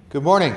Good morning.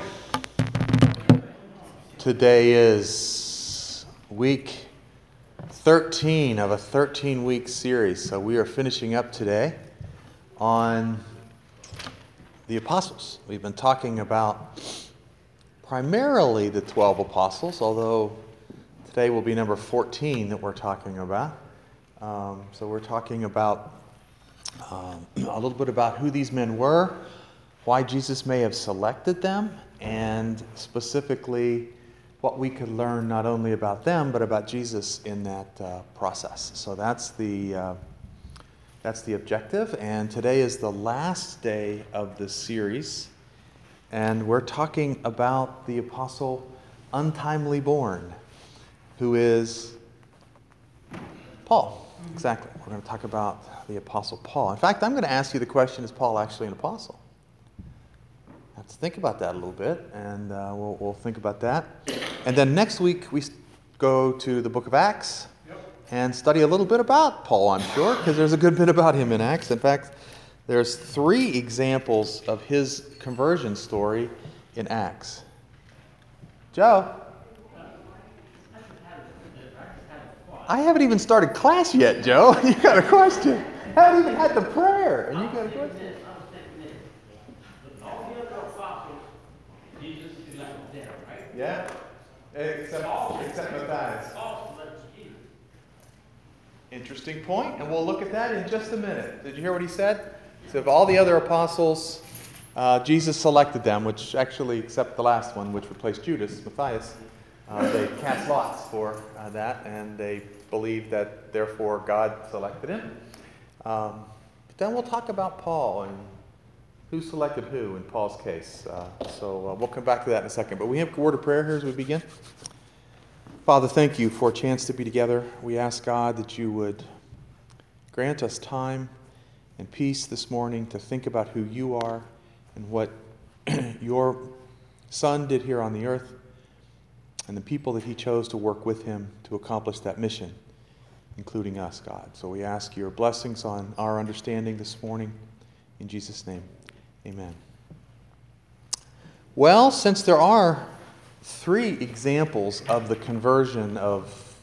Today is week 13 of a 13-week series. So we are finishing up today on the apostles. We've been talking about primarily the 12 apostles, although today will be number 14 that we're talking about. So we're talking about a little bit about who these men were, why Jesus may have selected them, and specifically what we could learn not only about them, but about Jesus in that process. So that's the objective, and today is the last day of the series, and we're talking about the apostle untimely born, who is Paul. Exactly. We're going to talk about the apostle Paul. In fact, I'm going to ask you the question, is Paul actually an apostle? Let's think about that a little bit, and we'll think about that. And then next week we go to the book of Acts and study a little bit about Paul, I'm sure, because there's a good bit about him in Acts. In fact, there's 3 examples of his conversion story in Acts. Joe? I haven't even started class yet, Joe. You got a question. I haven't even had the prayer, and you got a question. Yeah, except Matthias. Interesting point, and we'll look at that in just a minute. Did you hear what he said? So of all the other apostles, Jesus selected them, which actually, except the last one, which replaced Judas, Matthias, they cast lots for that, and they believed that, therefore, God selected him. But then we'll talk about Paul and who selected who in Paul's case. So we'll come back to that in a second. But we have a word of prayer here as we begin. Father, thank you for a chance to be together. We ask, God, that you would grant us time and peace this morning to think about who you are and what your Son did here on the earth and the people that he chose to work with him to accomplish that mission, including us, God. So we ask your blessings on our understanding this morning. In Jesus' name. Amen. Well, since there are 3 examples of the conversion of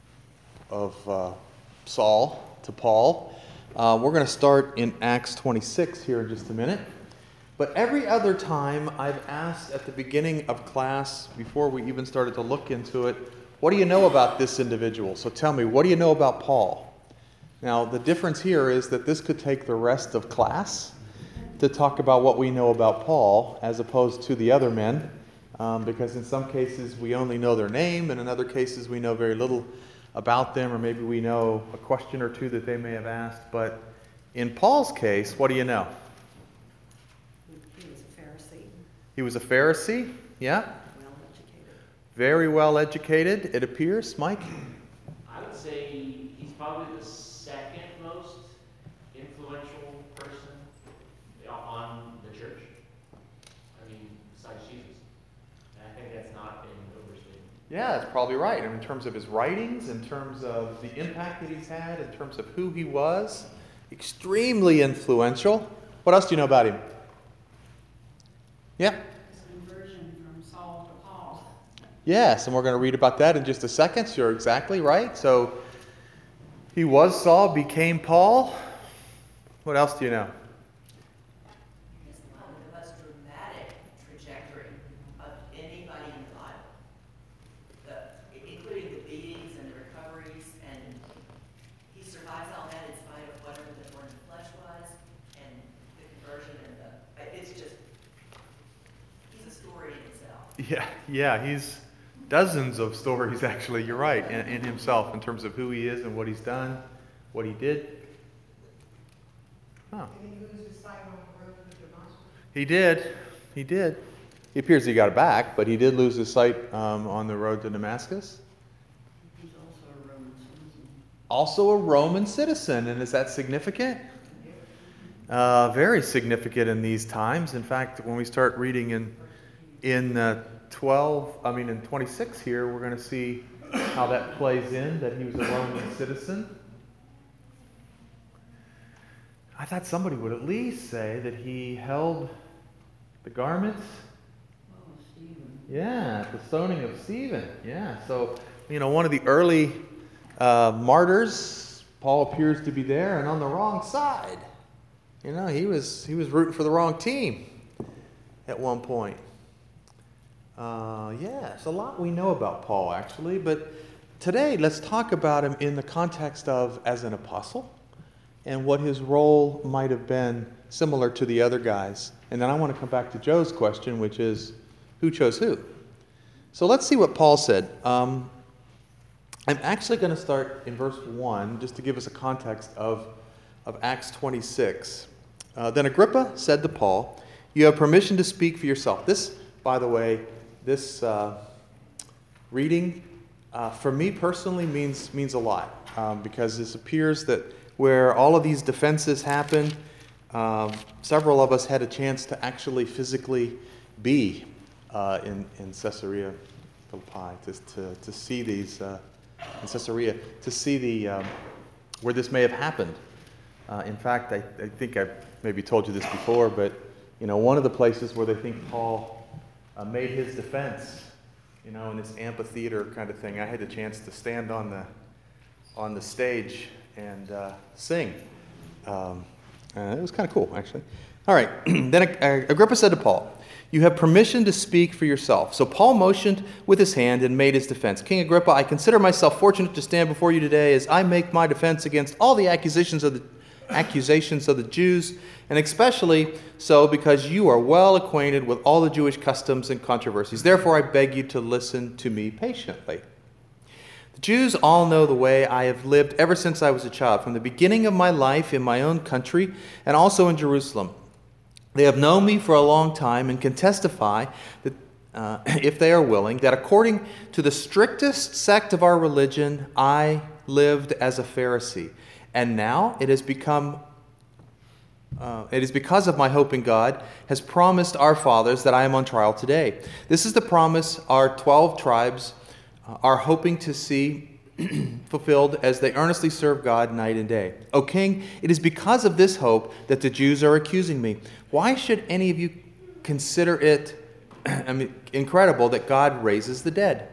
Saul to Paul, we're going to start in Acts 26 here in just a minute. But every other time I've asked at the beginning of class, before we even started to look into it, what do you know about this individual? So tell me, what do you know about Paul? Now, the difference here is that this could take the rest of class to talk about what we know about Paul as opposed to the other men, because in some cases we only know their name, and in other cases we know very little about them, or maybe we know a question or two that they may have asked. But in Paul's case, what do you know? He was a Pharisee. He was a Pharisee, yeah? Well educated. Very well educated, it appears. Mike? I would say he's probably the second most influential person on the church. I mean, besides Jesus. And I think that's not been overstated. Yeah, that's probably right. In terms of his writings, in terms of the impact that he's had, in terms of who he was, extremely influential. What else do you know about him? Yeah? His conversion from Saul to Paul. Yes, and we're going to read about that in just a second. So you're exactly right. So he was Saul, became Paul. What else do you know? It's probably the most dramatic trajectory of anybody in the Bible, including the beatings and the recoveries, and he survives all that in spite of whatever the thorn in the flesh was, and the conversion, and it's just, he's a story in itself. Yeah, he's dozens of stories, actually. You're right, in himself, in terms of who he is and what he's done, what he did. Huh. Did he lose his sight on the road to Damascus? He did. It appears he got it back, but he did lose his sight on the road to Damascus. He's also a Roman citizen. Also a Roman citizen, and is that significant? Very significant in these times. In fact, when we start reading in 26 here, we're going to see how that plays in, that he was a Roman citizen. I thought somebody would at least say that he held the garments Yeah, the stoning of Stephen. Yeah, so, one of the early martyrs, Paul appears to be there and on the wrong side. He was rooting for the wrong team at one point. It's a lot we know about Paul, actually, but today let's talk about him in the context of as an apostle and what his role might have been similar to the other guys. And then I want to come back to Joe's question, which is, who chose who? So let's see what Paul said. I'm actually going to start in verse 1, just to give us a context of Acts 26. Then Agrippa said to Paul, "You have permission to speak for yourself." This, by the way, this reading, for me personally, means a lot, because this appears that where all of these defenses happened, several of us had a chance to actually physically be in Caesarea Philippi, to see these in Caesarea, to see where this may have happened. In fact, I think I've maybe told you this before, but one of the places where they think Paul made his defense, in this amphitheater kind of thing, I had the chance to stand on the stage and sing. It was kind of cool, actually. All right. Then Agrippa said to Paul, "You have permission to speak for yourself." So Paul motioned with his hand and made his defense. "King Agrippa, I consider myself fortunate to stand before you today as I make my defense against all the accusations of the Jews, and especially so because you are well acquainted with all the Jewish customs and controversies. Therefore, I beg you to listen to me patiently. The Jews all know the way I have lived ever since I was a child, from the beginning of my life in my own country and also in Jerusalem. They have known me for a long time and can testify that, if they are willing, that according to the strictest sect of our religion, I lived as a Pharisee. And now it is because of my hope in God, has promised our fathers that I am on trial today. This is the promise our 12 tribes are hoping to see fulfilled as they earnestly serve God night and day. O King, it is because of this hope that the Jews are accusing me. Why should any of you consider it incredible that God raises the dead?"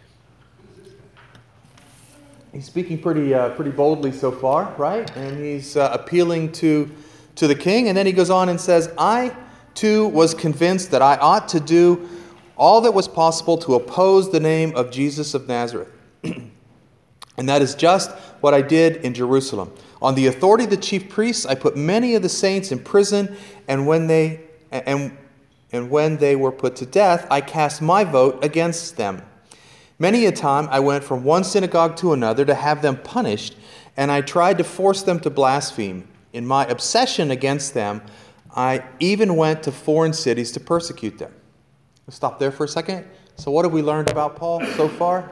He's speaking pretty boldly so far, right? And he's appealing to the king. And then he goes on and says, "I too was convinced that I ought to do all that was possible to oppose the name of Jesus of Nazareth. And that is just what I did in Jerusalem. On the authority of the chief priests, I put many of the saints in prison, and when they were put to death, I cast my vote against them. Many a time I went from one synagogue to another to have them punished, and I tried to force them to blaspheme. In my obsession against them, I even went to foreign cities to persecute them." Let's stop there for a second. So what have we learned about Paul so far?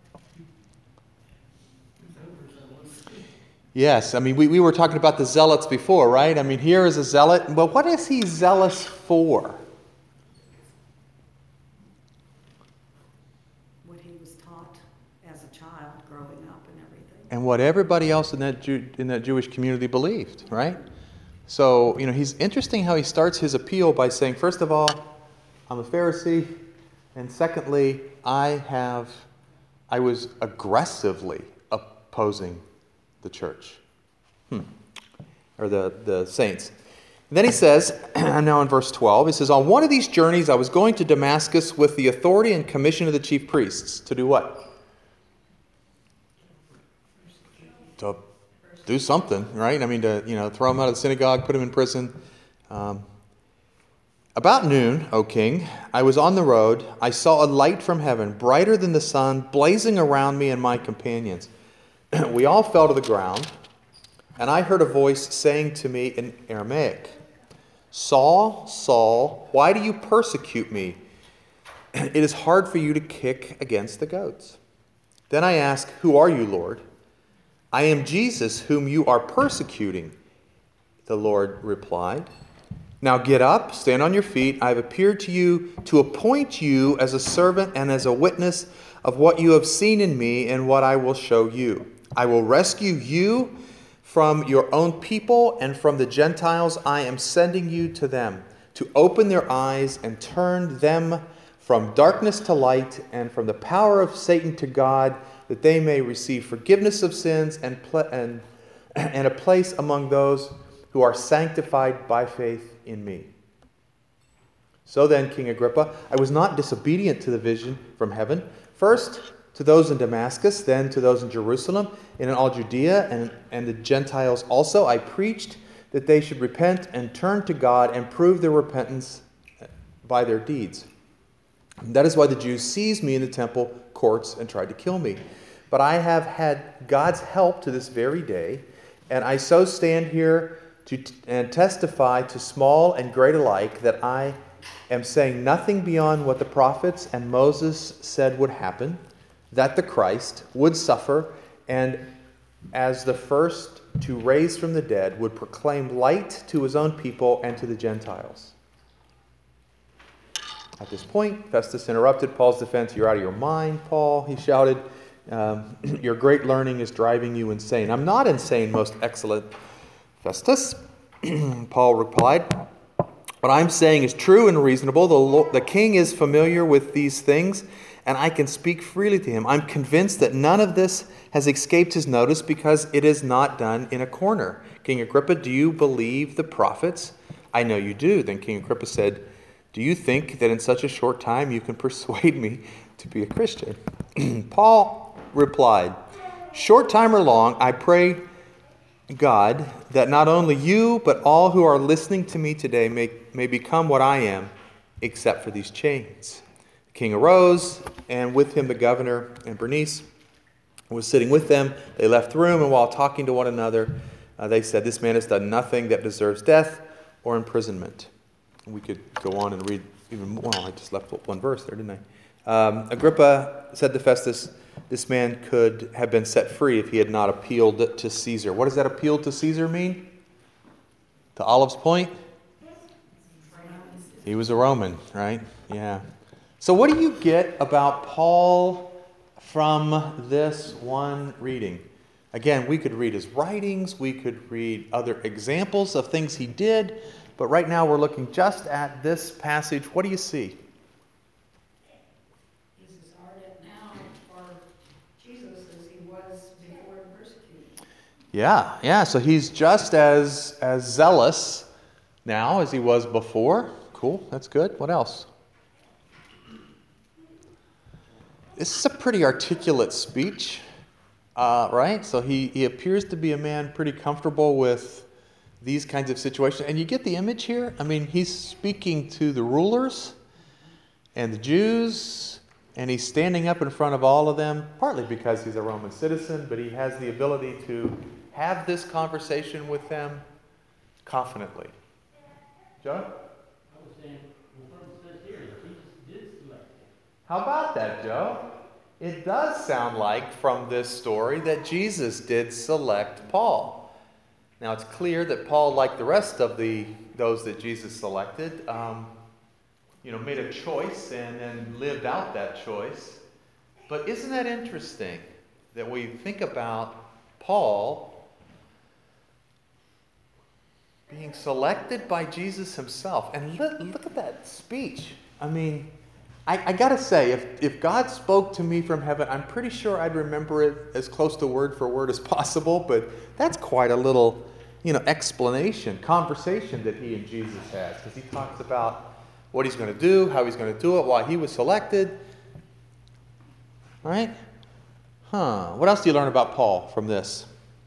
Yes, we were talking about the zealots before, right? Here is a zealot, but what is he zealous for? What he was taught as a child growing up and everything. And what everybody else in that Jewish community believed, right? So, he's interesting how he starts his appeal by saying, first of all, I'm a Pharisee, and secondly, I was aggressively opposing the church, or the saints. And then he says, now in verse 12, he says, "On one of these journeys I was going to Damascus with the authority and commission of the chief priests." To do what? To do something, right? To throw him out of the synagogue, put him in prison. About noon, O king, I was on the road. I saw a light from heaven, brighter than the sun, blazing around me and my companions. We all fell to the ground, and I heard a voice saying to me in Aramaic, "Saul, Saul, why do you persecute me? It is hard for you to kick against the goats." Then I asked, "Who are you, Lord?" "I am Jesus, whom you are persecuting," the Lord replied. "Now get up, stand on your feet. I have appeared to you to appoint you as a servant and as a witness of what you have seen in me and what I will show you. I will rescue you from your own people and from the Gentiles. I am sending you to them to open their eyes and turn them from darkness to light and from the power of Satan to God, that they may receive forgiveness of sins and a place among those who are sanctified by faith in me. So then, King Agrippa, I was not disobedient to the vision from heaven. First to those in Damascus, then to those in Jerusalem, and in all Judea and the Gentiles also, I preached that they should repent and turn to God and prove their repentance by their deeds. That is why the Jews seized me in the temple courts and tried to kill me. But I have had God's help to this very day, and I so stand here and testify to small and great alike that I am saying nothing beyond what the prophets and Moses said would happen, that the Christ would suffer, and as the first to raise from the dead, would proclaim light to his own people and to the Gentiles. At this point, Festus interrupted Paul's defense. You're out of your mind, Paul, he shouted. Your great learning is driving you insane. I'm not insane, most excellent Festus, Paul replied. What I'm saying is true and reasonable. The king is familiar with these things, and I can speak freely to him. I'm convinced that none of this has escaped his notice because it is not done in a corner. King Agrippa, do you believe the prophets? I know you do. Then King Agrippa said, do you think that in such a short time you can persuade me to be a Christian? Paul replied, short time or long, I pray God that not only you, but all who are listening to me today may become what I am, except for these chains. The king arose, and with him the governor and Bernice was sitting with them. They left the room, and while talking to one another, they said, this man has done nothing that deserves death or imprisonment. We could go on and read even more. Well, I just left one verse there, didn't I? Agrippa said to Festus, this man could have been set free if he had not appealed to Caesar. What does that appeal to Caesar mean? To Olive's point? He was a Roman, right? Yeah. So what do you get about Paul from this one reading? Again, we could read his writings, we could read other examples of things he did, but right now we're looking just at this passage. What do you see? He's as ardent now for Jesus as he was before persecuted. Yeah. So he's just as zealous now as he was before. Cool, that's good. What else? This is a pretty articulate speech, right? So he appears to be a man pretty comfortable with these kinds of situations. And you get the image here? I mean, he's speaking to the rulers and the Jews, and he's standing up in front of all of them, partly because he's a Roman citizen, but he has the ability to have this conversation with them confidently. Joe? I was saying, well, what it says here is Jesus did select him. How about that, Joe? It does sound like from this story that Jesus did select Paul. Now, it's clear that Paul, like the rest of those that Jesus selected, made a choice and then lived out that choice. But isn't that interesting that we think about Paul being selected by Jesus himself? And look at that speech. I mean, I got to say, if God spoke to me from heaven, I'm pretty sure I'd remember it as close to word for word as possible, but that's quite a little conversation that he and Jesus had, because he talks about what he's going to do, how he's going to do it, why he was selected. Right? What else do you learn about Paul from this?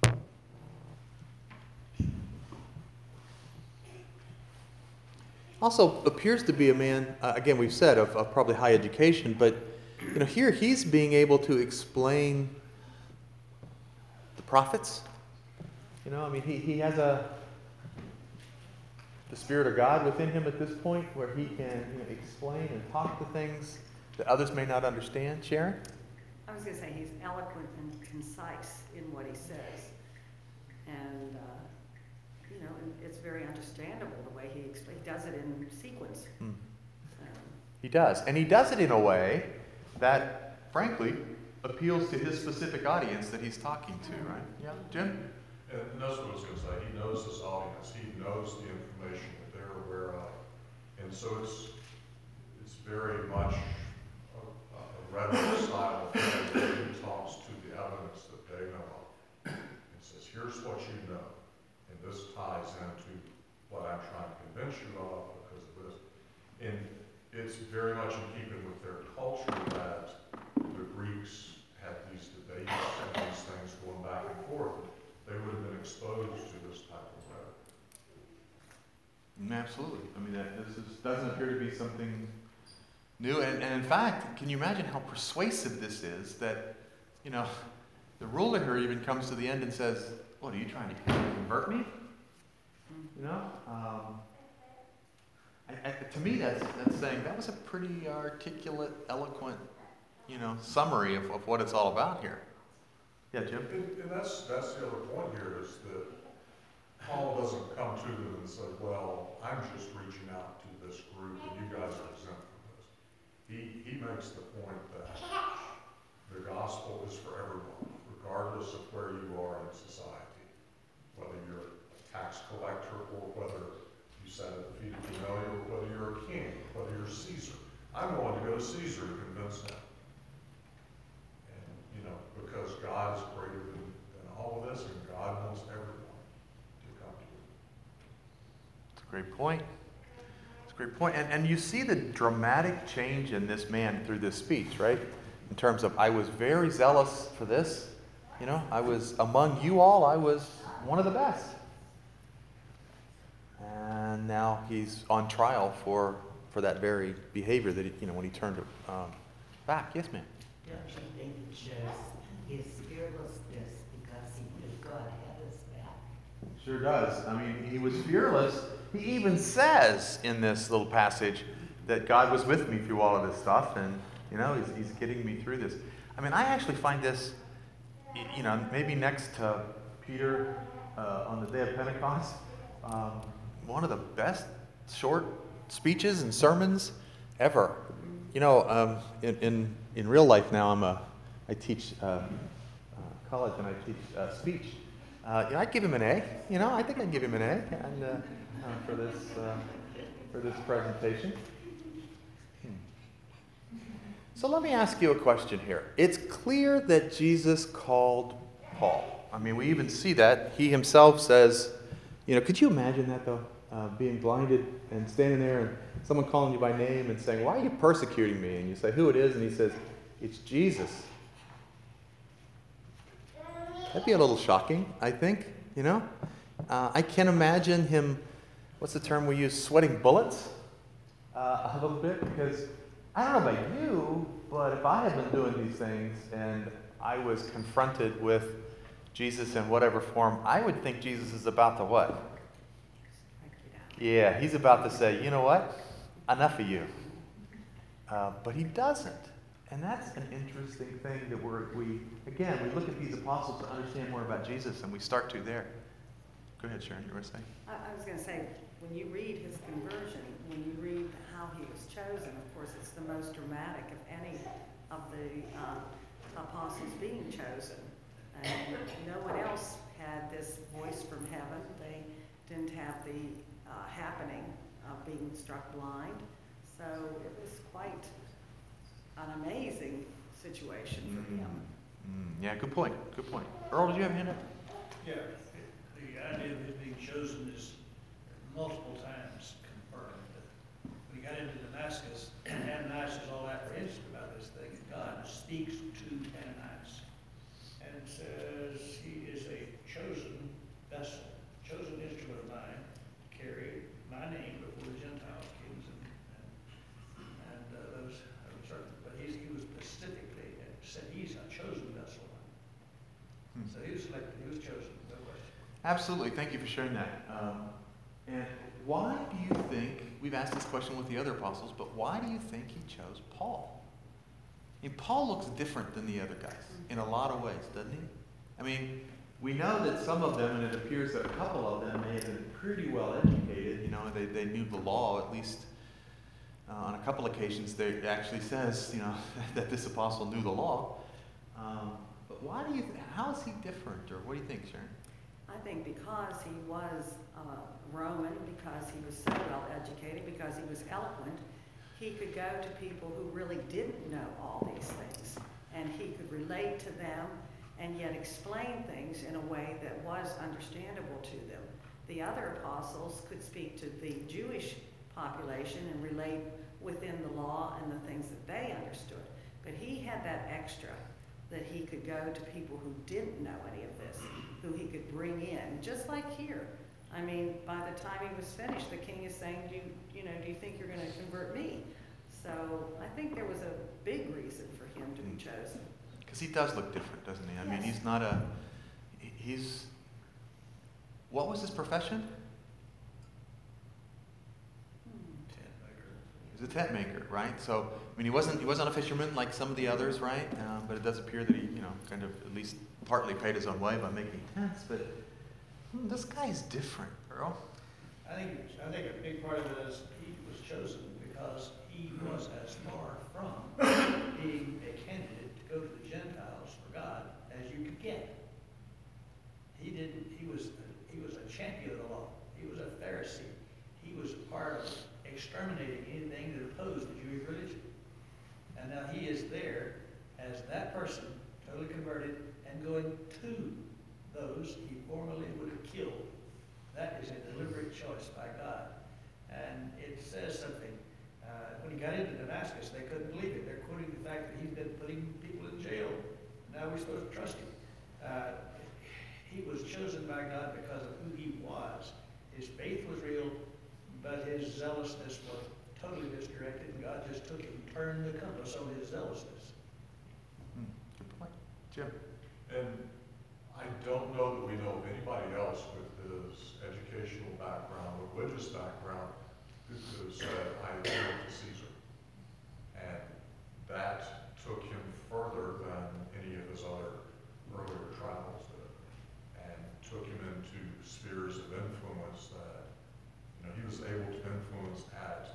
Also appears to be a man, again, we've said, of probably high education, but here he's being able to explain the prophets. He has the Spirit of God within him at this point where he can explain and talk to things that others may not understand. Sharon? I was going to say he's eloquent and concise in what he says. And, and it's very understandable the way he does it in sequence. He does. And he does it in a way that, frankly, appeals to his specific audience that he's talking to, right? Yeah, Jim? And that's what I was going to say. He knows his audience. He knows the information that they're aware of. And so it's very much a rhetoric style of thing where he talks to the evidence that they know of. And says, here's what you know. And this ties into what I'm trying to convince you of because of this. And it's very much in keeping with their culture that the Greeks had these debates and these things going back and forth. They would have been exposed to this type of rhetoric. Absolutely. I mean, doesn't appear to be something new. And in fact, can you imagine how persuasive this is that, the ruler here even comes to the end and says, what, are you trying to convert me? To me, that's saying that was a pretty articulate, eloquent, summary of what it's all about here. Yeah, Jim? And that's the other point here is that Paul doesn't come to them and say, well, I'm just reaching out to this group and you guys are exempt from this. He makes the point that the gospel is for everyone, regardless of where you are in society, whether you're a tax collector or whether you sat at the feet of Gamaliel, or whether you're a king, or whether you're Caesar. I'm going to go to Caesar to convince him. And, because God is greater than all of this, and God wants everyone to come to him. It's a great point. It's a great point. And you see the dramatic change in this man through this speech, right? In terms of, I was very zealous for this. I was among you all, I was one of the best. And now he's on trial for that very behavior that, when he turned back. Yes, ma'am? Don't you think it shows his fearlessness because he knew God had his back? Sure does. I mean, he was fearless. He even says in this little passage that God was with me through all of this stuff, and, he's getting me through this. I mean, I actually find this, maybe next to Peter on the day of Pentecost, one of the best short speeches and sermons ever. In real life now, I teach college and I teach speech. I'd give him an A. I think I'd give him an A and, for this presentation. So let me ask you a question here. It's clear that Jesus called Paul. I mean, we even see that. He himself says, could you imagine that though? Being blinded and standing there and someone calling you by name and saying, why are you persecuting me? And you say who it is, and he says, it's Jesus. That'd be a little shocking, I think, I can imagine him, what's the term we use, sweating bullets a little bit, because I don't know about you, but if I had been doing these things and I was confronted with Jesus in whatever form, I would think Jesus is about to what? Yeah, he's about to say, you know what? Enough of you. But he doesn't. And that's an interesting thing that we look at these apostles to understand more about Jesus, and we start to there. Go ahead, Sharon, you were saying? I was going to say, when you read his conversion, when you read how he was chosen, of course, it's the most dramatic of any of the apostles being chosen. And no one else had this voice from heaven. They didn't have the happening of being struck blind. So it was quite an amazing situation for him. Yeah, good point. Good point. Earl, did you have a hand up? Yeah, the idea of his being chosen is multiple times confirmed. When he got into Damascus, Ananias is all apprehensive about this thing, and God speaks to Ananias and says he is a chosen vessel, chosen instrument of mine to carry my name before the Gentiles, kings, and those certain. But he was specifically said he's a chosen vessel. So he was selected, he was chosen, no question. Absolutely. Thank you for sharing that. And why do you think, we've asked this question with the other apostles, but why do you think he chose Paul? I mean, Paul looks different than the other guys in a lot of ways, doesn't he? I mean, we know that some of them, and it appears that a couple of them may have been pretty well educated. They knew the law, at least on a couple occasions. It actually says, that this apostle knew the law. But why do you? How is he different, or what do you think, Sharon? I think because he was Roman, because he was so well educated, because he was eloquent, he could go to people who really didn't know all these things, and he could relate to them and yet explain things in a way that was understandable to them. The other apostles could speak to the Jewish population and relate within the law and the things that they understood. But he had that extra, that he could go to people who didn't know any of this, who he could bring in, just like here. I mean, by the time he was finished, the king is saying, do you think you're going to convert me? So I think there was a big reason for him to be chosen. Because he does look different, doesn't he? I mean, Yes. he's not a, he's, what was his profession? Tent maker. He's a tent maker, right? So, I mean, he wasn't a fisherman like some of the others, right? But it does appear that he, kind of at least partly paid his own way by making tents. But this guy's different, Earl. I think a big part of it is he was chosen because he was as far from being a candidate to go to the Gentiles for God as you could get. He was a champion of the law. He was a Pharisee. He was part of exterminating anything that opposed the Jewish religion. And now he is there as that person, totally converted, and going to those he formerly would have killed. That is a deliberate choice by God. And it says something. When he got into Damascus, they couldn't believe it. They're quoting the fact that he's been putting people in jail. Now we're supposed to trust him. He was chosen by God because of who he was. His faith was real, but his zealousness was totally misdirected, and God just took it and turned the compass on his zealousness. Good point. Jim. And I don't know that we know of anybody else with his educational background, religious background, who could have said, I appeal to Caesar. And that took him further than any of his other earlier travels did, and took him into spheres of influence that, he was able to influence at,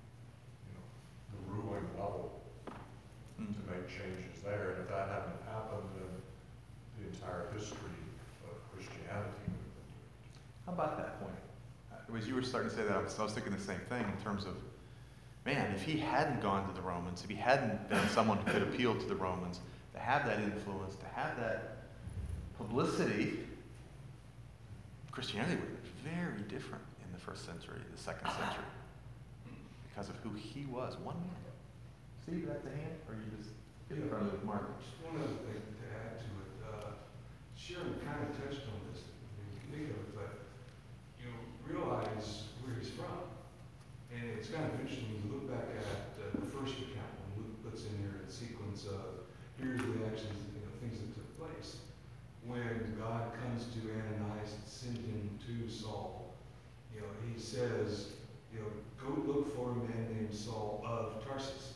the ruling level to make changes there. And if that hadn't happened, then the entire history of Christianity would have been different. How about that point? As you were starting to say that, I was thinking the same thing in terms of, man, if he hadn't gone to the Romans, if he hadn't been someone who could appeal to the Romans, to have that influence, to have that publicity, Christianity would have been very different in the first century, the second century, because of who he was, one man. Steve, that's a hand, or you just get in front of Mark? Just one other thing to add to it. Sharon kind of touched on this, think of it, but you realize where he's from. And it's kind of interesting when you look back at the first account, when Luke puts in there a sequence of here's the actions, things that took place. When God comes to Ananias and sends him to Saul, he says, go look for a man named Saul of Tarsus.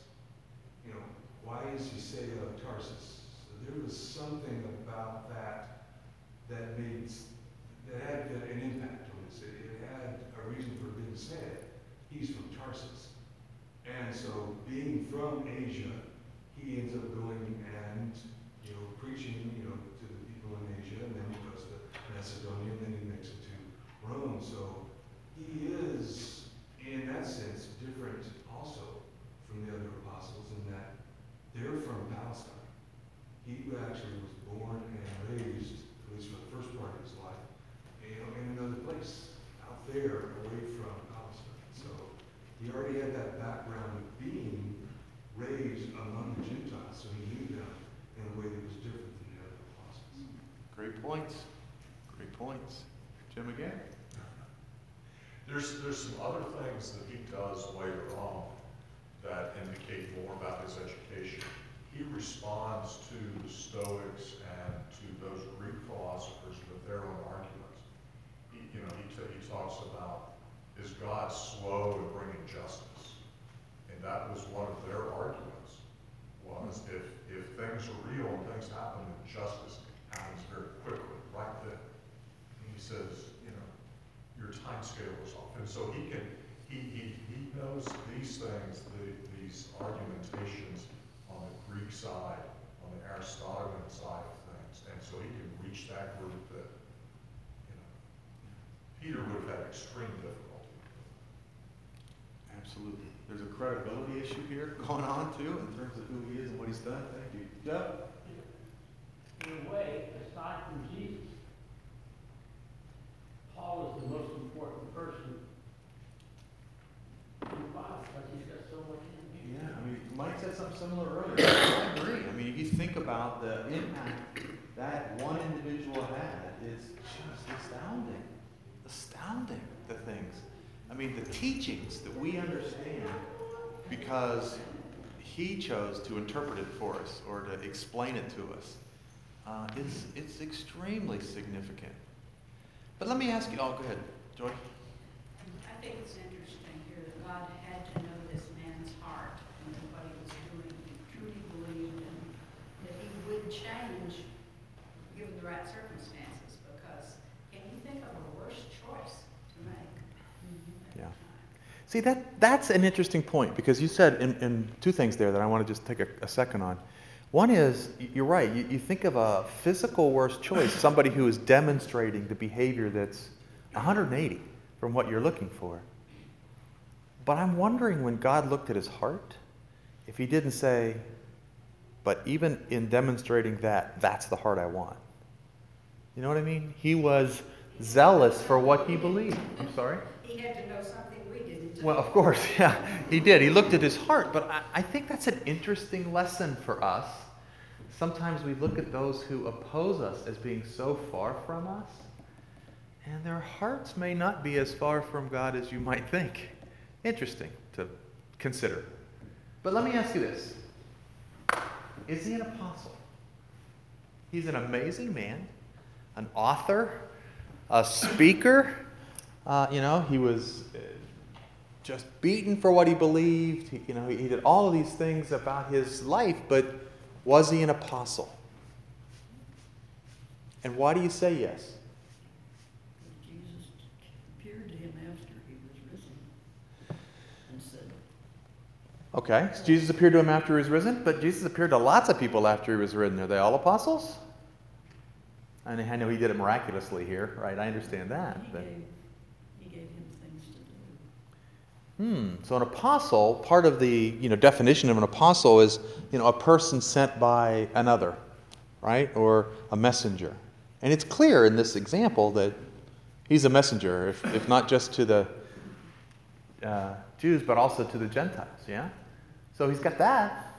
Why does he say of Tarsus? So there was something about that had an impact on this. It had a reason for being said. He's from Tarsus. And so being from Asia, he ends up going and, preaching, to the people in Asia, and then he goes to Macedonia, and then he makes it to Rome. So he is, in that sense, different also from the other apostles in that they're from Palestine. He actually was born and raised, at least for the first part of his life, in another place, out there, away from Palestine. So he already had that background of being raised among the Gentiles, so he knew them in a way that was different than the other apostles. Great points. Great points. Jim again? There's some other things that he does later on that indicate more about his education. He responds to the Stoics and to those Greek philosophers with their own arguments. He talks about, is God slow in bringing justice? And that was one of their arguments, was if things are real and things happen, then justice happens very quickly, right then. And he says, your time scale is off. And so he knows these things, these argumentations on the Greek side, on the Aristotelian side of things. And so he can reach that group that, Peter would have had extreme difficulty. Absolutely. There's a credibility issue here going on too in terms of who he is and what he's done. Thank you. Jeff? In a way, aside from Jesus, Paul is the most important person in the Bible because he's got so much in him. Yeah, I mean, Mike said something similar earlier. I agree. I mean, if you think about the impact that one individual had, it's just astounding. Astounding, the things. I mean, the teachings that we understand because he chose to interpret it for us or to explain it to us. It's extremely significant. But let me ask you, oh, go ahead, Joy. I think it's interesting here that God had to know this man's heart and what he was doing. He truly believed that he would change given the right circumstances, because can you think of a worse choice to make? Yeah. See, that's an interesting point, because you said in two things there that I want to just take a second on. One is, you're right, you think of a physical worst choice, somebody who is demonstrating the behavior that's 180 from what you're looking for. But I'm wondering, when God looked at his heart, if he didn't say, but even in demonstrating that, that's the heart I want. You know what I mean? He was zealous for what he believed. I'm sorry? He had to know something we didn't. Well, of course, yeah, he did. He looked at his heart. But I think that's an interesting lesson for us. Sometimes we look at those who oppose us as being so far from us, and their hearts may not be as far from God as you might think. Interesting to consider. But let me ask you this. Is he an apostle? He's an amazing man, an author, a speaker. He was just beaten for what he believed. He did all of these things about his life, but was he an apostle? And why do you say yes? Jesus appeared to him after he was risen and said, Okay, so Jesus appeared to him after he was risen, but Jesus appeared to lots of people after he was risen. Are they all apostles? I know he did it miraculously here, right? I understand that. But he gave him things to do. So an apostle, part of the definition of an apostle is a person sent by another, right? Or a messenger. And it's clear in this example that he's a messenger, if not just to the Jews, but also to the Gentiles, yeah? So he's got that.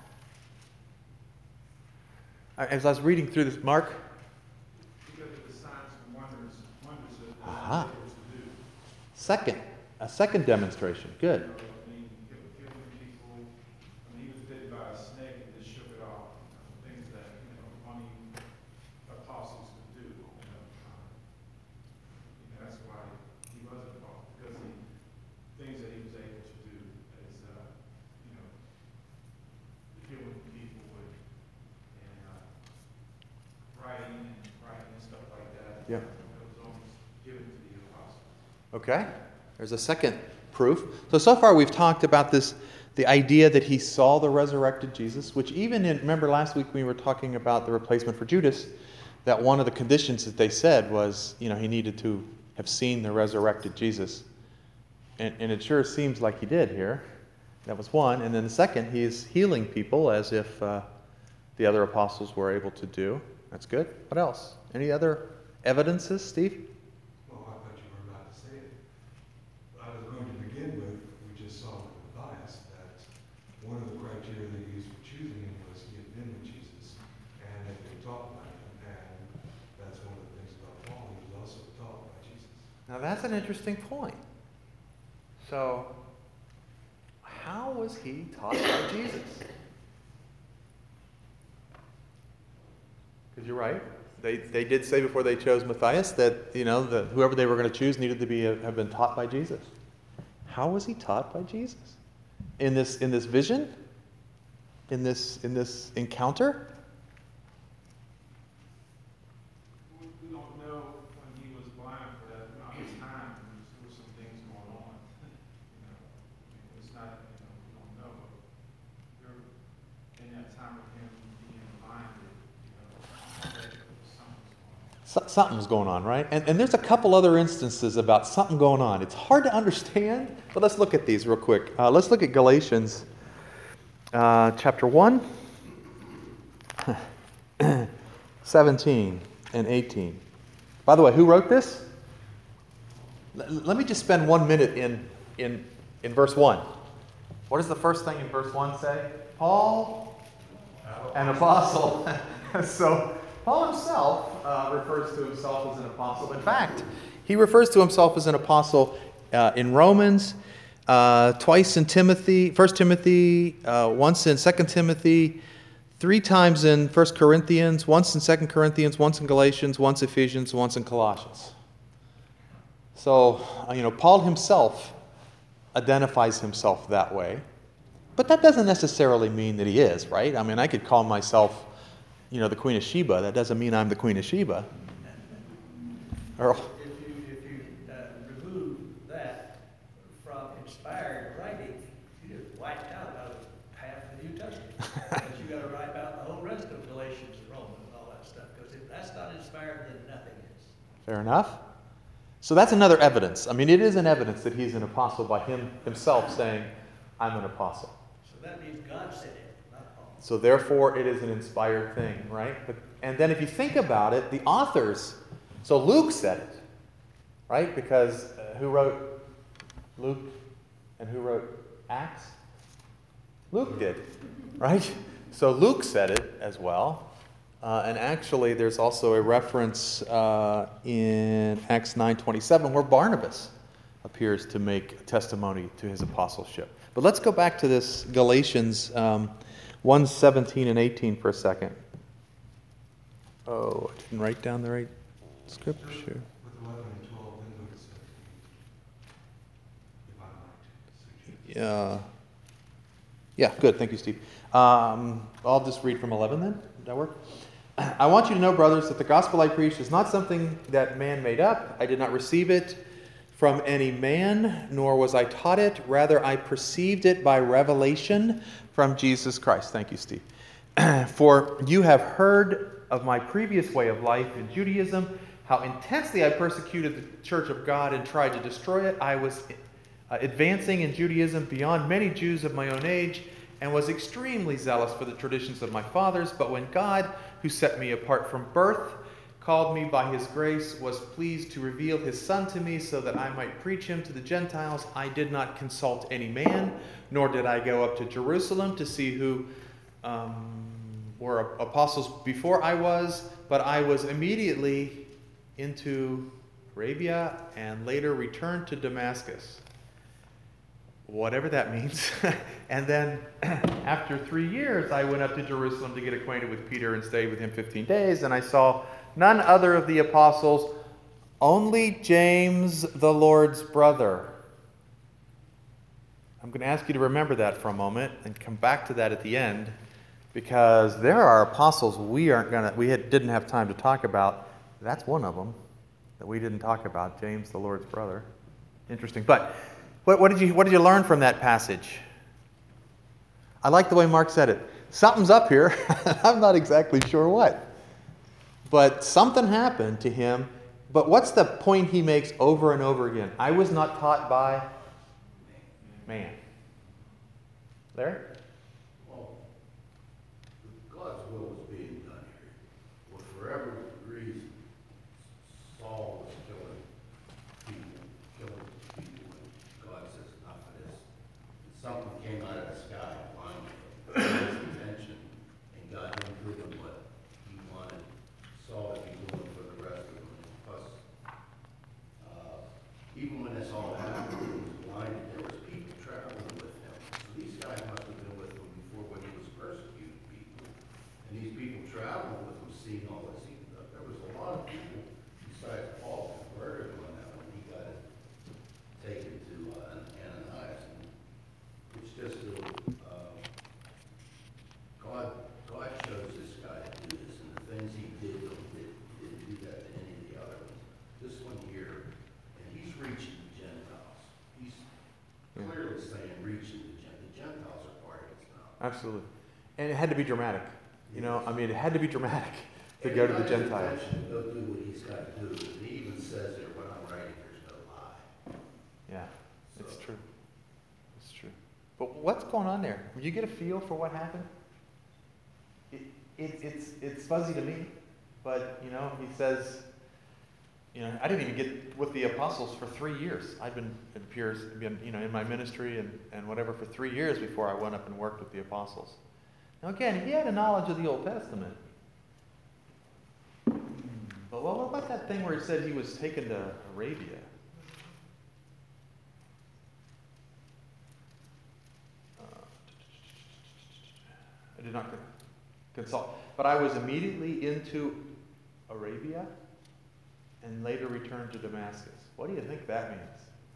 As I was reading through this, Mark? Because of the signs and wonders that Aha. he was able to do. A second demonstration. Good. Healing people. He was bitten by a snake and just shook it off. Things that only apostles could do. That's why he wasn't involved, because things that he was able to do is healing people and writing and stuff like that. Yeah. It was almost given to the apostles. Okay. There's a second proof. So far we've talked about the idea that he saw the resurrected Jesus, which remember last week we were talking about the replacement for Judas, that one of the conditions that they said was, he needed to have seen the resurrected Jesus. And it sure seems like he did here. That was one. And then the second, he is healing people as if the other apostles were able to do. That's good. What else? Any other evidences, Steve? Well, I thought you were about to say it. I was going to begin with, we just saw with Matthias that one of the criteria they used for choosing him was he had been with Jesus and had been taught by him, and that's one of the things about Paul, he was also taught by Jesus. Now that's an interesting point. So, how was he taught by Jesus? Because you're right. They did say before they chose Matthias that that whoever they were going to choose needed to have been taught by Jesus. How was he taught by Jesus? In this vision? In this encounter? We don't know when he was blind for that amount of time. There were some things going on. It's not, we don't know. But in that time of him being blinded, something's going on. Something's going on, right? And there's a couple other instances about something going on. It's hard to understand, but let's look at these real quick. Let's look at Galatians chapter 1, 17 and 18. By the way, who wrote this? Let me just spend 1 minute in verse 1. What does the first thing in verse 1 say? Paul, an apostle. So Paul himself refers to himself as an apostle. In fact, he refers to himself as an apostle in Romans, twice in Timothy, 1 Timothy, once in 2 Timothy, 3 times in 1 Corinthians, once in 2 Corinthians, once in Galatians, once Ephesians, once in Colossians. So, Paul himself identifies himself that way. But that doesn't necessarily mean that he is, right? I mean, I could call myself, the Queen of Sheba. That doesn't mean I'm the Queen of Sheba. Earl? If you remove that from inspired writing, you just wiped out about half the New Testament. But you got to write about the whole rest of Galatians and Romans and all that stuff. Because if that's not inspired, then nothing is. Fair enough. So that's another evidence. I mean, it is an evidence that he's an apostle by himself saying, I'm an apostle. So that means God said it, not Paul. So therefore, it is an inspired thing, right? And then if you think about it, the authors, so Luke said it, right? Because who wrote Luke and who wrote Acts? Luke did, right? So Luke said it as well. And actually, there's also a reference in Acts 9:27 where Barnabas appears to make testimony to his apostleship. But let's go back to this Galatians 1:17 and 18 for a second. Oh, I didn't write down the right scripture. With 11 and 12, then look at 17. If I might suggest. Yeah, good. Thank you, Steve. I'll just read from 11 then. Does that work? I want you to know, brothers, that the gospel I preach is not something that man made up. I did not receive it from any man, nor was I taught it. Rather, I perceived it by revelation from Jesus Christ. Thank you, Steve. For you have heard of my previous way of life in Judaism, how intensely I persecuted the church of God and tried to destroy it. I was advancing in Judaism beyond many Jews of my own age and was extremely zealous for the traditions of my fathers. But when God, who set me apart from birth, called me by his grace, was pleased to reveal his Son to me so that I might preach him to the Gentiles, I did not consult any man, nor did I go up to Jerusalem to see who were apostles before I was, but I was immediately into Arabia and later returned to Damascus. Whatever that means. And then after 3 years, I went up to Jerusalem to get acquainted with Peter and stayed with him 15 days. And I saw none other of the apostles, only James, the Lord's brother. I'm going to ask you to remember that for a moment and come back to that at the end, because there are apostles we didn't have time to talk about. That's one of them that we didn't talk about, James, the Lord's brother. Interesting. But what did you learn from that passage? I like the way Mark said it. Something's up here. I'm not exactly sure what. But something happened to him. But what's the point he makes over and over again? I was not taught by man. Larry? Well, God's will was being done here. Well, for every reason, Saul was killing people, and God says, enough of this. And something came out of the sky, finally, his attention, and God didn't give him what he wanted Saul to be doing for the rest of them. Plus, even when this all happened, he was blinded, there was people traveling with him. So these guys must have been with him before when he was persecuting people. And these people traveling with him, seeing all this, there was a lot of people besides Paul who converted on that when he got it taken to Ananias. And it's just God chose this guy to do this, and the things he did, he didn't do that to any of the other ones. This one here, and he's reaching the Gentiles. He's clearly saying reaching the Gentiles are part of this now. Absolutely. And it had to be dramatic. It had to be dramatic. to go to the He got his Gentiles. attention to go do what he's got to do. And he even says there, when I'm writing, there's no lie. Yeah, it's So- true. It's true. But what's going on there? Did you get a feel for what happened? It's fuzzy to me, but he says, I didn't even get with the apostles for 3 years. I've been in my ministry and whatever for 3 years before I went up and worked with the apostles. Now again, he had a knowledge of the Old Testament. But what about that thing where he said he was taken to Arabia? I did not consult. But I was immediately into Arabia and later returned to Damascus. What do you think that means?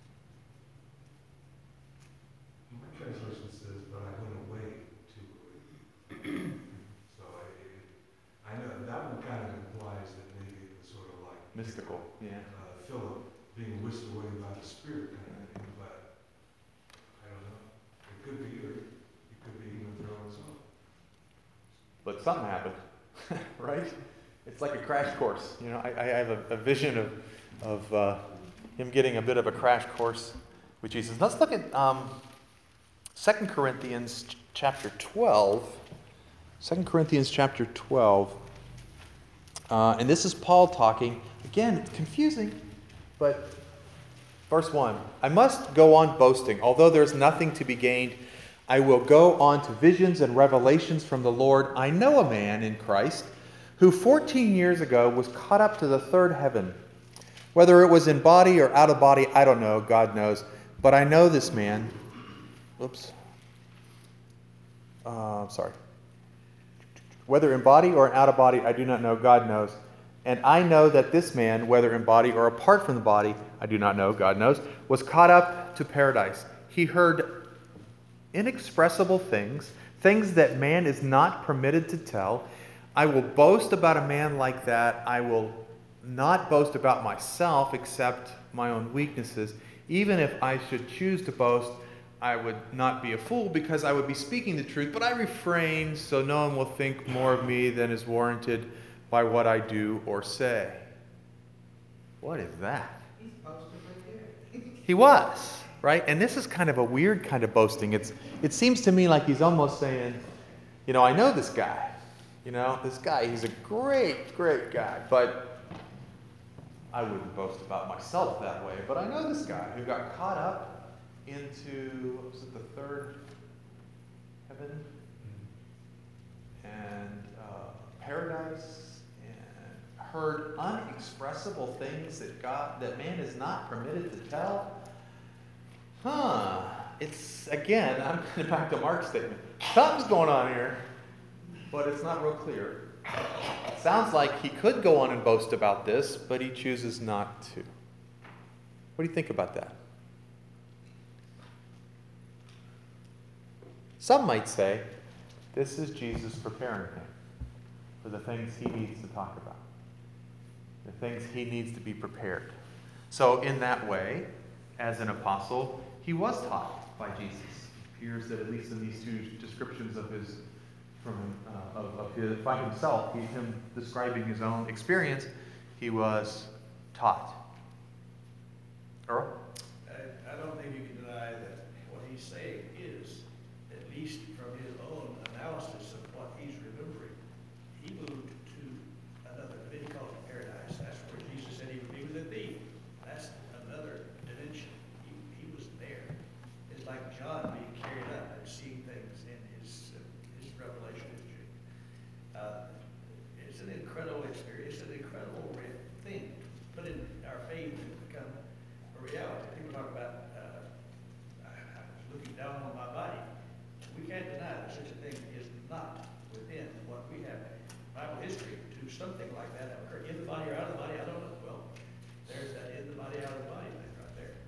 My translation says, but I went away to Arabia. So I know that one kind of implies that maybe it was sort of like Mystical, yeah. Philip being whisked away by the Spirit kind of thing, but I don't know. It could be, or it could be even their own song. But something happened, right? It's like a crash course. I have a vision of him getting a bit of a crash course with Jesus. Let's look at 2 Corinthians chapter 12. 2 Corinthians chapter 12. And this is Paul talking. Again, it's confusing, but verse 1. I must go on boasting, although there is nothing to be gained. I will go on to visions and revelations from the Lord. I know a man in Christ who 14 years ago was caught up to the third heaven. Whether it was in body or out of body, I don't know. God knows. But I know this man. Sorry. Whether in body or out of body, I do not know. God knows. And I know that this man, whether in body or apart from the body, I do not know. God knows, was caught up to paradise. He heard inexpressible things, things that man is not permitted to tell. I will boast about a man like that. I will not boast about myself except my own weaknesses. Even if I should choose to boast, I would not be a fool because I would be speaking the truth, but I refrain so no one will think more of me than is warranted by what I do or say. What is that? He's boasting right there. He was, right? And this is kind of a weird kind of boasting. It seems to me like he's almost saying, I know this guy. This guy, he's a great, great guy. But I wouldn't boast about myself that way. But I know this guy who got caught up into, what was it, the third heaven? And paradise. And heard unexpressible things that man is not permitted to tell. It's, again, I'm going back to Mark's statement. Something's going on here, but it's not real clear. It sounds like he could go on and boast about this, but he chooses not to. What do you think about that? Some might say this is Jesus preparing him for the things he needs to talk about, the things he needs to be prepared. So in that way, as an apostle, he was taught by Jesus. It appears that at least in these two descriptions of his by himself, him describing his own experience, he was taught. Earl? I don't think you can deny that what he's saying is, at least from his own analysis of what he's remembering, he moved to another, he called it paradise. That's where Jesus said he would be with thee. That's another dimension. He was there. It's like John being carried up and seeing things in his revelation history. It's an incredible experience, an incredible thing. Put in our faith to become a reality. People talk about looking down on my body. We can't deny that such a thing is not within what we have Bible history to something like that have occurred. In the body or out of the body, I don't know. Well, there's that in the body, out of the body thing right there.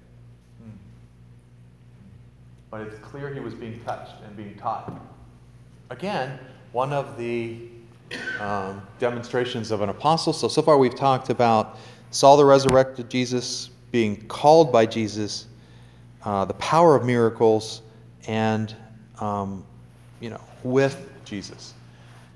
But it's clear he was being touched and being taught. Again, one of the demonstrations of an apostle. So far we've talked about Saul the resurrected Jesus, being called by Jesus, the power of miracles, and with Jesus.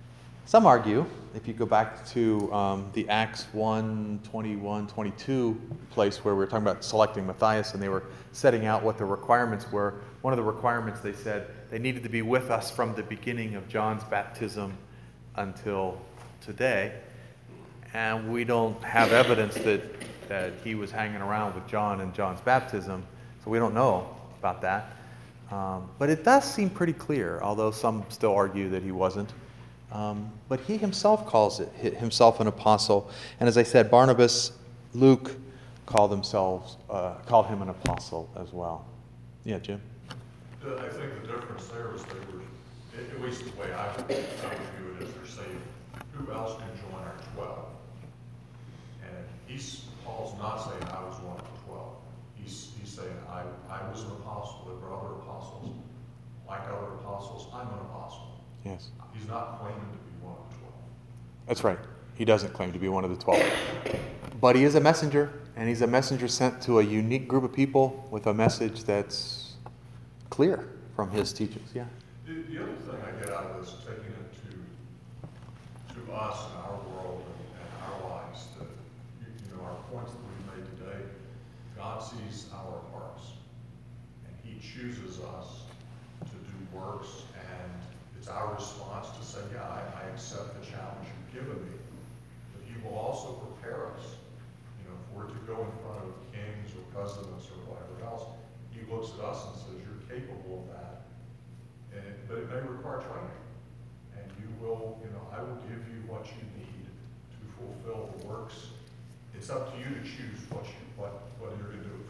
Some argue, if you go back to the Acts 1, 21, 22 place where we were talking about selecting Matthias and they were setting out what the requirements were, one of the requirements they said they needed to be with us from the beginning of John's baptism until today. And we don't have evidence that he was hanging around with John in John's baptism, so we don't know about that. But it does seem pretty clear, although some still argue that he wasn't. But he himself calls himself an apostle. And as I said, Barnabas, Luke called him an apostle as well. Yeah, Jim? I think the difference there is they were, at least the way I would view it, is they're saying, who else can join our 12? And Paul's not saying I was one of the 12. He's saying I was an apostle. There were other apostles. Like other apostles, I'm an apostle. Yes. He's not claiming to be one of the 12. That's right. He doesn't claim to be one of the 12. But he is a messenger, and he's a messenger sent to a unique group of people with a message that's clear from his teachings. Yeah. The other thing I get out of this, taking it to us and our world and our lives, that our points that we've made today, God sees our hearts, and He chooses us to do works, and it's our response to say, yeah, I accept the challenge you've given me. But He will also prepare us. If we're to go in front of kings or presidents or whatever else, He looks at us and says, you're capable of that. But it may require training. And you will, I will give you what you need to fulfill the works. It's up to you to choose what you're going to do it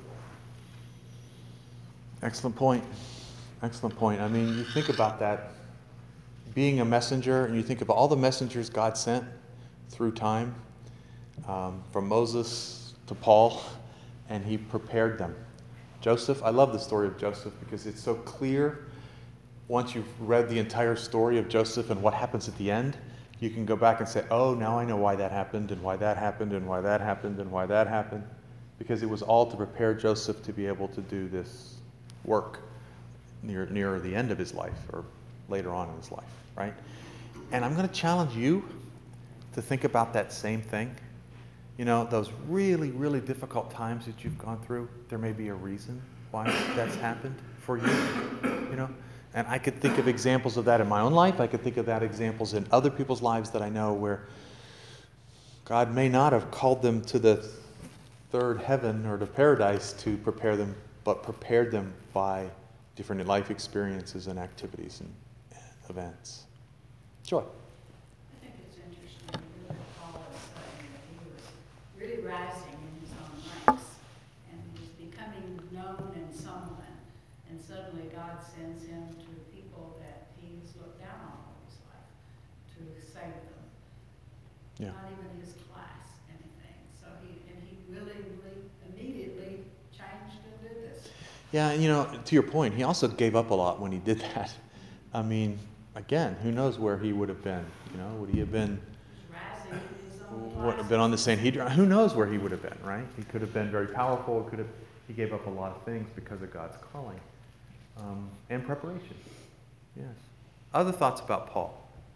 for. Excellent point. Excellent point. I mean, you think about that, being a messenger, and you think of all the messengers God sent through time, from Moses to Paul, and He prepared them. Joseph, I love the story of Joseph because it's so clear. Once you've read the entire story of Joseph and what happens at the end, you can go back and say, oh, now I know why that happened, and why that happened, and why that happened, and why that happened. Because it was all to prepare Joseph to be able to do this work near the end of his life, or later on in his life, right? And I'm going to challenge you to think about that same thing. Those really, really difficult times that you've gone through, there may be a reason why that's happened for you, And I could think of examples of that in my own life. I could think of that examples in other people's lives that I know where God may not have called them to the third heaven or to paradise to prepare them, but prepared them by different life experiences and activities and events. Joy. I think it's interesting that Paul is saying that he was really rising in his own ranks and he was becoming known and someone. And suddenly God sends him to people that he's looked down on all his life to save them. Yeah. Not even his class, anything. So he really immediately changed and did this. Yeah, and to your point, he also gave up a lot when he did that. I mean, again, who knows where he would have been? Would he have been? Rising in his own Would have been on the Sanhedrin? Who knows where he would have been, right? He could have been very powerful. He gave up a lot of things because of God's calling and preparation. Yes. Other thoughts about Paul?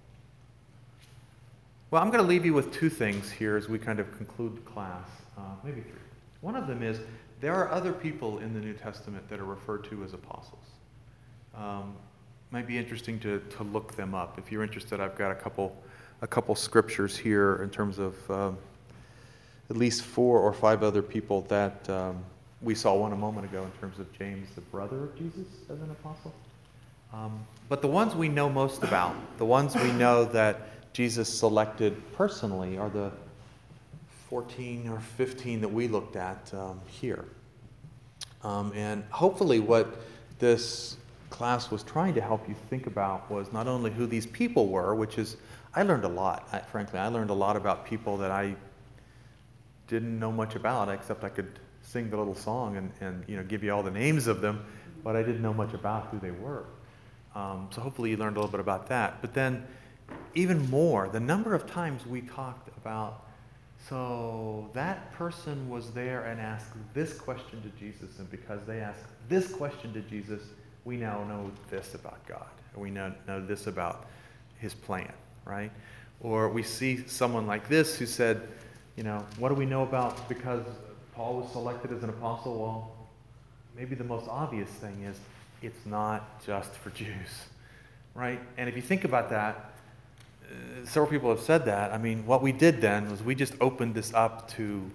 Well, I'm going to leave you with two things here as we kind of conclude the class, maybe three. One of them is there are other people in the New Testament that are referred to as apostles. Might be interesting to look them up. If you're interested, I've got a couple scriptures here in terms of at least 4 or 5 other people that we saw one a moment ago in terms of James, the brother of Jesus, as an apostle. But the ones we know most about, the ones we know that Jesus selected personally, are the 14 or 15 that we looked at here. And hopefully what this class was trying to help you think about was not only who these people were, which is, I learned a lot. I learned a lot about people that I didn't know much about, except I could sing the little song and give you all the names of them, but I didn't know much about who they were. So hopefully you learned a little bit about that. But then even more, the number of times we talked about, so that person was there and asked this question to Jesus, and because they asked this question to Jesus, we now know this about God. We now know this about His plan, right? Or we see someone like this who said, what do we know about because Paul was selected as an apostle? Well, maybe the most obvious thing is it's not just for Jews, right? And if you think about that, several people have said that. I mean, what we did then was we just opened this up to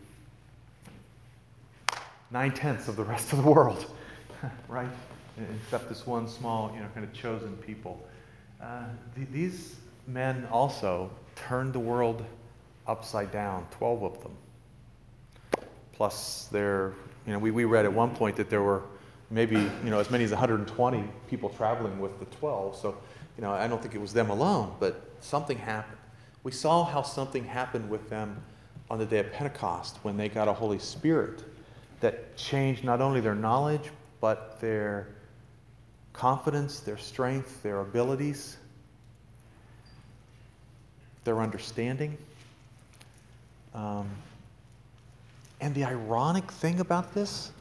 9/10 of the rest of the world, right? Except this one small, kind of chosen people. These men also turned the world upside down, 12 of them. Plus, we read at one point that there were maybe, as many as 120 people traveling with the 12. So, I don't think it was them alone, but something happened. We saw how something happened with them on the day of Pentecost when they got a Holy Spirit that changed not only their knowledge, but their confidence, their strength, their abilities, their understanding. And the ironic thing about this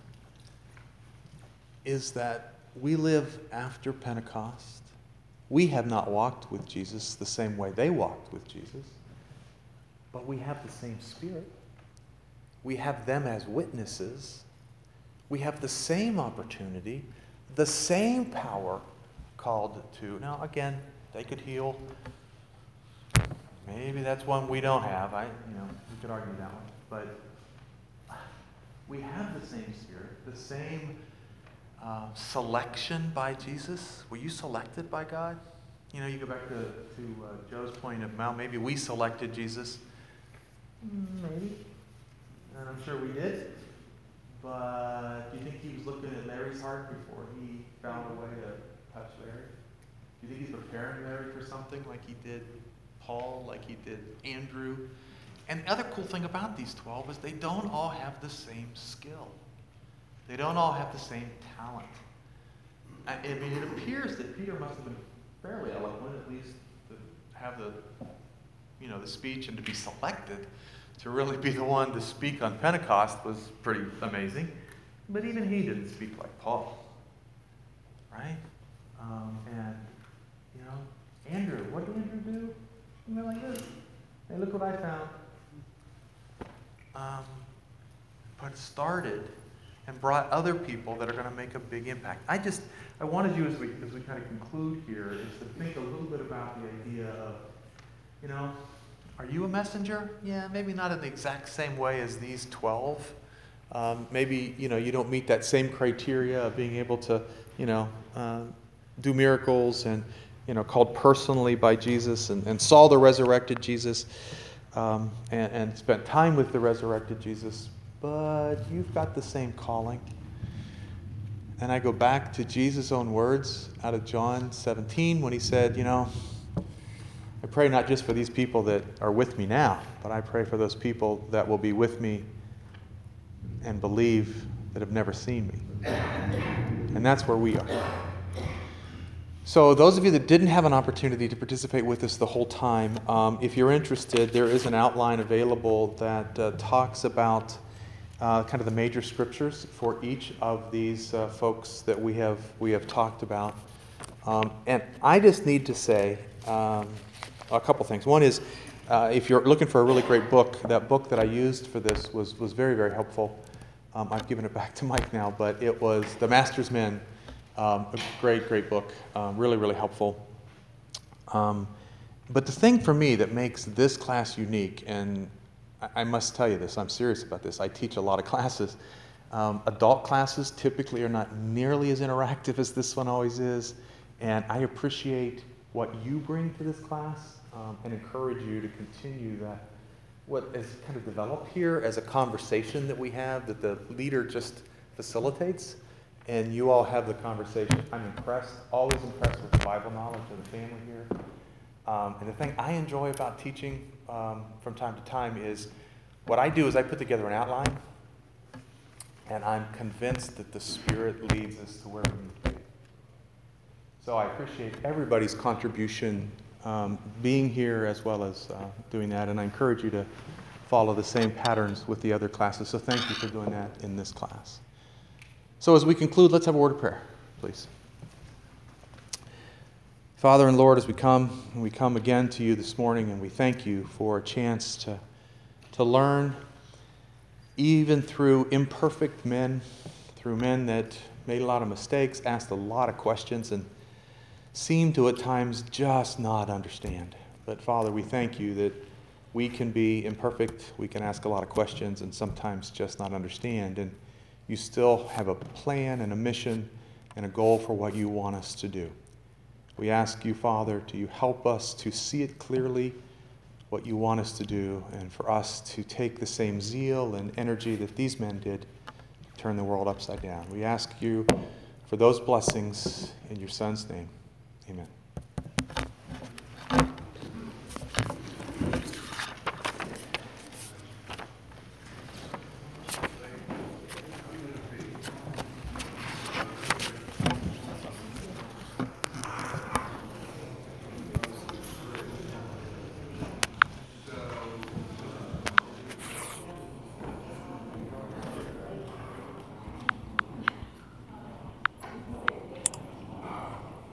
is that we live after Pentecost. We have not walked with Jesus the same way they walked with Jesus, but we have the same Spirit. We have them as witnesses. We have the same opportunity, the same power called to. Now, again, they could heal. Maybe that's one we don't have. We could argue that one. But we have the same Spirit, the same selection by Jesus. Were you selected by God? You go back to Joe's point of maybe we selected Jesus. Maybe. And I'm sure we did. But do you think he was looking at Larry's heart before he found a way to touch Larry? Do you think he's preparing Larry for something like he did Paul, like he did Andrew? And the other cool thing about these 12 is they don't all have the same skill. They don't all have the same talent. I mean, it appears that Peter must have been fairly eloquent, at least to have the speech and to be selected to really be the one to speak on Pentecost was pretty amazing. But even he didn't speak like Paul, right? Andrew, what did Andrew do? He went like this. Hey, look what I found. But started and brought other people that are going to make a big impact. I wanted you, as we kind of conclude here, is to think a little bit about the idea of, are you a messenger? Yeah, maybe not in the exact same way as these 12. Maybe, you don't meet that same criteria of being able to, do miracles and, called personally by Jesus and saw the resurrected Jesus and spent time with the resurrected Jesus. But you've got the same calling. And I go back to Jesus' own words out of John 17 when he said, I pray not just for these people that are with me now, but I pray for those people that will be with me and believe that have never seen me. And that's where we are. So those of you that didn't have an opportunity to participate with us the whole time, if you're interested, there is an outline available that talks about kind of the major scriptures for each of these folks that we have talked about. And I just need to say a couple things. One is, if you're looking for a really great book, that book that I used for this was very, very helpful. I've given it back to Mike now, but it was The Master's Men. A great, great book. Really, really helpful. But the thing for me that makes this class unique, and I must tell you this, I'm serious about this. I teach a lot of classes. Adult classes typically are not nearly as interactive as this one always is. And I appreciate what you bring to this class and encourage you to continue that. What is kind of developed here as a conversation that we have that the leader just facilitates, and you all have the conversation. I'm impressed, always impressed with the Bible knowledge of the family here. And the thing I enjoy about teaching from time to time is what I do is I put together an outline, and I'm convinced that the Spirit leads us to where we need to be. So I appreciate everybody's contribution being here as well as doing that, and I encourage you to follow the same patterns with the other classes. So thank you for doing that in this class. So as we conclude, let's have a word of prayer, please. Father and Lord, as we come again to you this morning, and we thank you for a chance to learn, even through imperfect men, through men that made a lot of mistakes, asked a lot of questions, and seemed to at times just not understand. But Father, we thank you that we can be imperfect, we can ask a lot of questions, and sometimes just not understand. And you still have a plan and a mission and a goal for what you want us to do. We ask you, Father, to you help us to see it clearly, what you want us to do, and for us to take the same zeal and energy that these men did, turn the world upside down. We ask you for those blessings in your Son's name. Amen.